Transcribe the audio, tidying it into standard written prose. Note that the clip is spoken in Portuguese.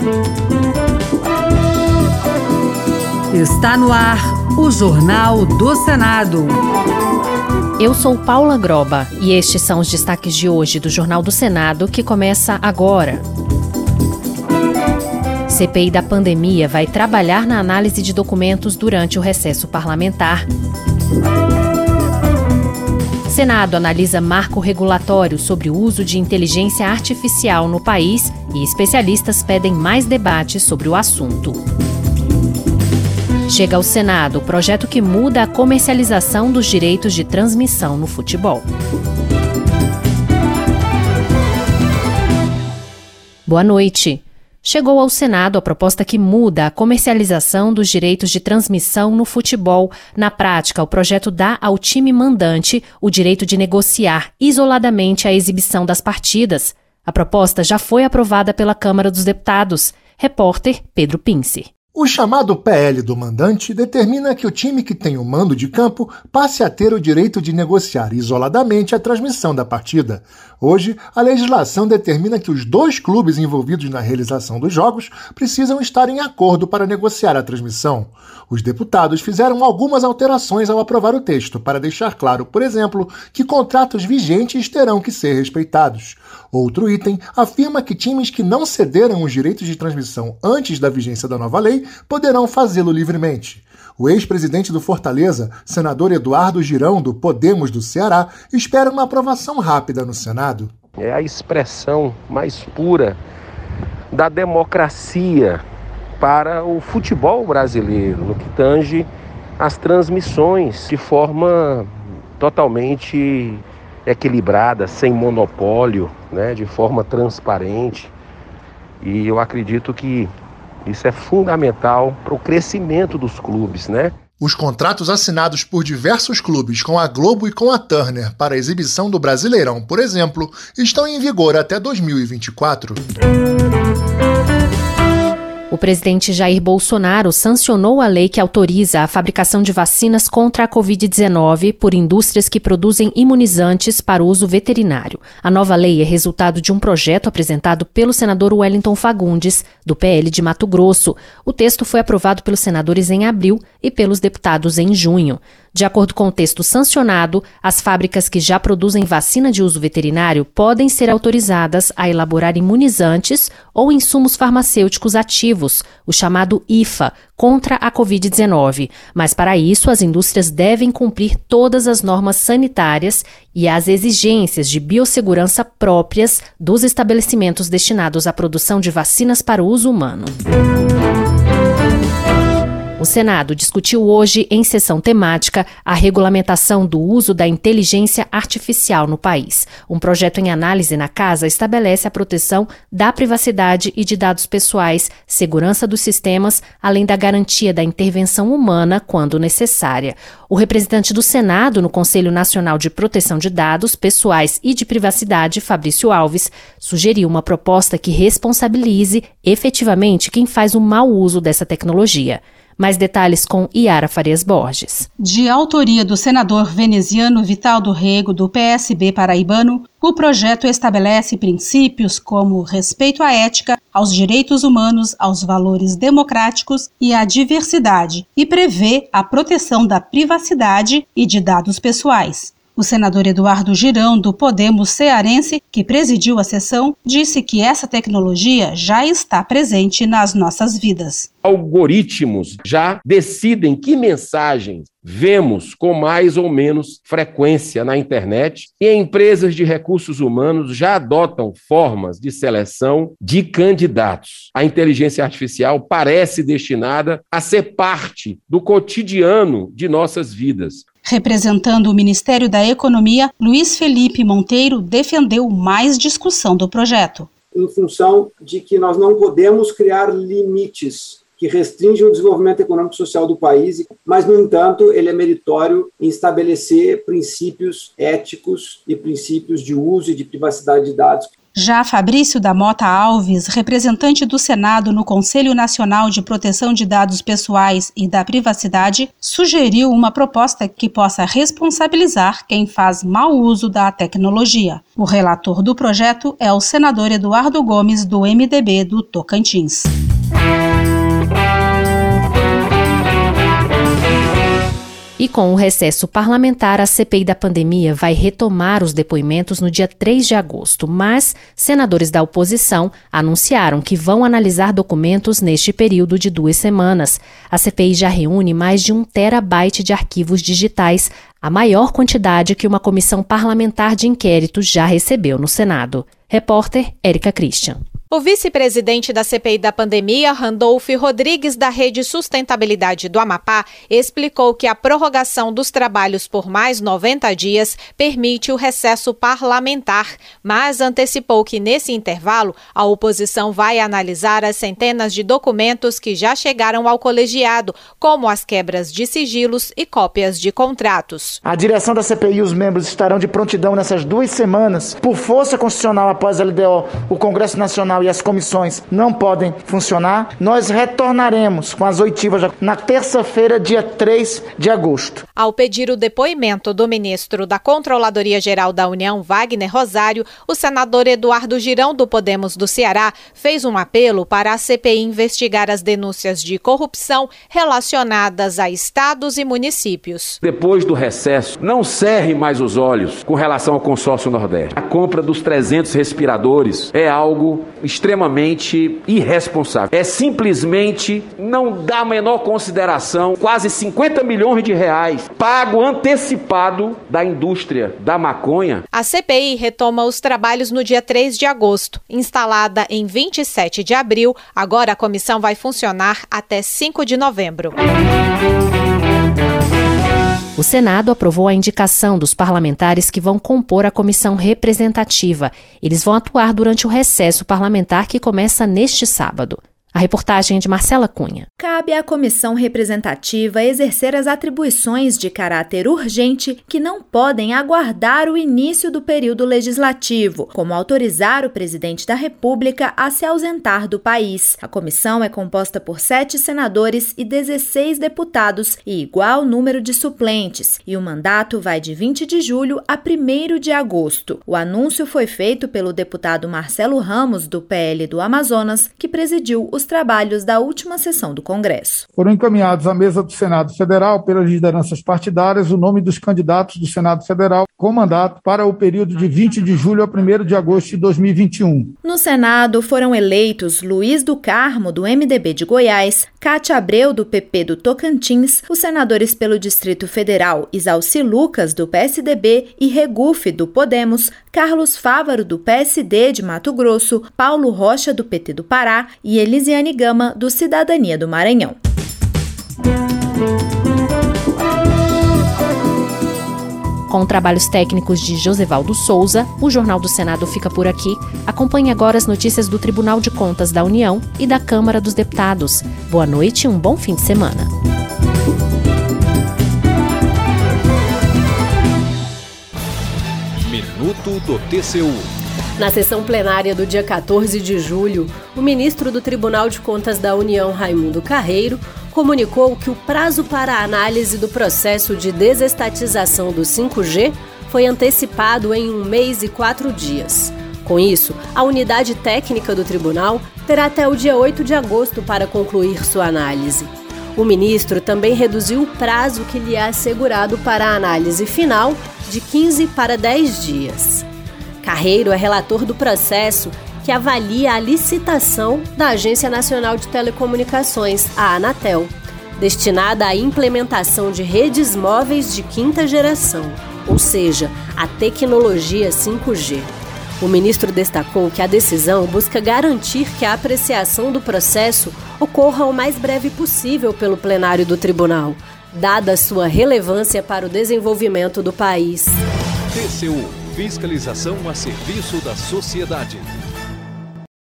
Está no ar o Jornal do Senado. Eu sou Paula Groba e estes são os destaques de hoje do Jornal do Senado, que começa agora. CPI da pandemia vai trabalhar na análise de documentos durante o recesso parlamentar. Senado analisa marco regulatório sobre o uso de inteligência artificial no país e especialistas pedem mais debates sobre o assunto. Chega ao Senado o projeto que muda a comercialização dos direitos de transmissão no futebol. Boa noite. Chegou ao Senado a proposta que muda a comercialização dos direitos de transmissão no futebol. Na prática, o projeto dá ao time mandante o direito de negociar isoladamente a exibição das partidas. A proposta já foi aprovada pela Câmara dos Deputados. Repórter Pedro Pince. O chamado PL do mandante determina que o time que tem o mando de campo passe a ter o direito de negociar isoladamente a transmissão da partida. Hoje, a legislação determina que os dois clubes envolvidos na realização dos jogos precisam estar em acordo para negociar a transmissão. Os deputados fizeram algumas alterações ao aprovar o texto, para deixar claro, por exemplo, que contratos vigentes terão que ser respeitados. Outro item afirma que times que não cederam os direitos de transmissão antes da vigência da nova lei poderão fazê-lo livremente. O ex-presidente do Fortaleza, senador Eduardo Girão, do Podemos do Ceará, espera uma aprovação rápida no Senado. É a expressão mais pura da democracia para o futebol brasileiro, no que tange as transmissões de forma totalmente equilibrada, sem monopólio, de forma transparente. E eu acredito que isso é fundamental para o crescimento dos clubes, Os contratos assinados por diversos clubes com a Globo e com a Turner para a exibição do Brasileirão, por exemplo, estão em vigor até 2024. O presidente Jair Bolsonaro sancionou a lei que autoriza a fabricação de vacinas contra a Covid-19 por indústrias que produzem imunizantes para uso veterinário. A nova lei é resultado de um projeto apresentado pelo senador Wellington Fagundes, do PL de Mato Grosso. O texto foi aprovado pelos senadores em abril e pelos deputados em junho. De acordo com o texto sancionado, as fábricas que já produzem vacina de uso veterinário podem ser autorizadas a elaborar imunizantes ou insumos farmacêuticos ativos, o chamado IFA, contra a Covid-19. Mas para isso, as indústrias devem cumprir todas as normas sanitárias e as exigências de biossegurança próprias dos estabelecimentos destinados à produção de vacinas para o uso humano. O Senado discutiu hoje, em sessão temática, a regulamentação do uso da inteligência artificial no país. Um projeto em análise na Casa estabelece a proteção da privacidade e de dados pessoais, segurança dos sistemas, além da garantia da intervenção humana quando necessária. O representante do Senado no Conselho Nacional de Proteção de Dados Pessoais e de Privacidade, Fabrício Alves, sugeriu uma proposta que responsabilize efetivamente quem faz o mau uso dessa tecnologia. Mais detalhes com Iara Farias Borges. De autoria do senador veneziano Vital Rego, do PSB paraibano, o projeto estabelece princípios como respeito à ética, aos direitos humanos, aos valores democráticos e à diversidade, e prevê a proteção da privacidade e de dados pessoais. O senador Eduardo Girão, do Podemos cearense, que presidiu a sessão, disse que essa tecnologia já está presente nas nossas vidas. Algoritmos já decidem que mensagens vemos com mais ou menos frequência na internet e empresas de recursos humanos já adotam formas de seleção de candidatos. A inteligência artificial parece destinada a ser parte do cotidiano de nossas vidas. Representando o Ministério da Economia, Luiz Felipe Monteiro defendeu mais discussão do projeto. Em função de que nós não podemos criar limites que restringem o desenvolvimento econômico e social do país, mas, no entanto, ele é meritório em estabelecer princípios éticos e princípios de uso e de privacidade de dados. Já Fabrício da Mota Alves, representante do Senado no Conselho Nacional de Proteção de Dados Pessoais e da Privacidade, sugeriu uma proposta que possa responsabilizar quem faz mau uso da tecnologia. O relator do projeto é o senador Eduardo Gomes, do MDB do Tocantins. E com o recesso parlamentar, a CPI da pandemia vai retomar os depoimentos no dia 3 de agosto, mas senadores da oposição anunciaram que vão analisar documentos neste período de 2 semanas. A CPI já reúne mais de 1 terabyte de arquivos digitais, a maior quantidade que uma comissão parlamentar de inquérito já recebeu no Senado. Repórter Érica Christian. O vice-presidente da CPI da pandemia, Randolfo Rodrigues, da Rede Sustentabilidade do Amapá, explicou que a prorrogação dos trabalhos por mais 90 dias permite o recesso parlamentar, mas antecipou que, nesse intervalo, a oposição vai analisar as centenas de documentos que já chegaram ao colegiado, como as quebras de sigilos e cópias de contratos. A direção da CPI e os membros estarão de prontidão nessas 2 semanas. Por força constitucional após a LDO, o Congresso Nacional e as comissões não podem funcionar. Nós retornaremos com as oitivas na terça-feira, dia 3 de agosto. Ao pedir o depoimento do ministro da Controladoria Geral da União, Wagner Rosário, o senador Eduardo Girão, do Podemos do Ceará, fez um apelo para a CPI investigar as denúncias de corrupção relacionadas a estados e municípios. Depois do recesso, não cerre mais os olhos com relação ao consórcio Nordeste. A compra dos 300 respiradores é algo extremamente irresponsável. É simplesmente não dar a menor consideração. Quase 50 milhões de reais pago antecipado da indústria da maconha. A CPI retoma os trabalhos no dia 3 de agosto. Instalada em 27 de abril, agora a comissão vai funcionar até 5 de novembro. O Senado aprovou a indicação dos parlamentares que vão compor a comissão representativa. Eles vão atuar durante o recesso parlamentar que começa neste sábado. A reportagem é de Marcela Cunha. Cabe à comissão representativa exercer as atribuições de caráter urgente que não podem aguardar o início do período legislativo, como autorizar o presidente da República a se ausentar do país. A comissão é composta por 7 senadores e 16 deputados e igual número de suplentes, e o mandato vai de 20 de julho a 1º de agosto. O anúncio foi feito pelo deputado Marcelo Ramos, do PL do Amazonas, que presidiu os trabalhos da última sessão do Congresso. Foram encaminhados à mesa do Senado Federal, pelas lideranças partidárias, o nome dos candidatos do Senado Federal com mandato para o período de 20 de julho a 1º de agosto de 2021. No Senado foram eleitos Luiz do Carmo, do MDB de Goiás, Cátia Abreu, do PP do Tocantins, os senadores pelo Distrito Federal Isalci Lucas, do PSDB, e Regufe, do Podemos, Carlos Fávaro, do PSD de Mato Grosso, Paulo Rocha, do PT do Pará, e Elisiane Gama, do Cidadania do Maranhão. Com trabalhos técnicos de Josevaldo Souza, o Jornal do Senado fica por aqui. Acompanhe agora as notícias do Tribunal de Contas da União e da Câmara dos Deputados. Boa noite e um bom fim de semana. Minuto do TCU. Na sessão plenária do dia 14 de julho, o ministro do Tribunal de Contas da União, Raimundo Carreiro, comunicou que o prazo para a análise do processo de desestatização do 5G foi antecipado em 1 mês e 4 dias. Com isso, a unidade técnica do tribunal terá até o dia 8 de agosto para concluir sua análise. O ministro também reduziu o prazo que lhe é assegurado para a análise final de 15 para 10 dias. Carreiro é relator do processo que avalia a licitação da Agência Nacional de Telecomunicações, a Anatel, destinada à implementação de redes móveis de 5ª geração, ou seja, a tecnologia 5G. O ministro destacou que a decisão busca garantir que a apreciação do processo ocorra o mais breve possível pelo plenário do tribunal, dada sua relevância para o desenvolvimento do país. TCU. Fiscalização a serviço da sociedade.